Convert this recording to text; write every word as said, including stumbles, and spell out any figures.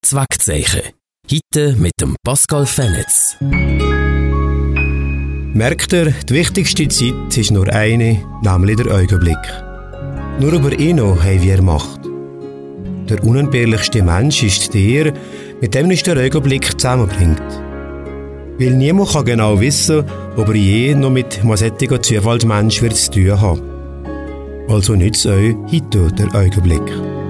Zweckzeichen. Heute mit dem Pascal Fenetz. Merkt ihr, die wichtigste Zeit ist nur eine, nämlich der Augenblick. Nur über ihn noch haben wir Macht. Der unentbehrlichste Mensch ist der, mit dem uns der Augenblick zusammenbringt. Weil niemand kann genau wissen, ob er je noch mit einem solchen Zufallsmensch zu tun haben. Also nützt euch heute der Augenblick.